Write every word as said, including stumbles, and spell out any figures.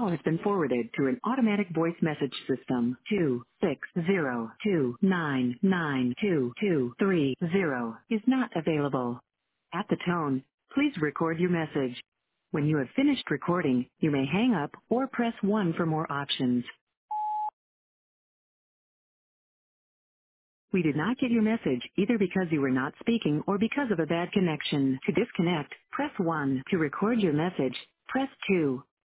call has been forwarded to an automatic voice message system. Two six zero two nine nine two two three zero is not available. At the tone, please record your message. When you have finished recording, you may hang up or press one for more options. We did not get your message either because you were not speaking or because of a bad connection. To disconnect, press one. To record your message, press two.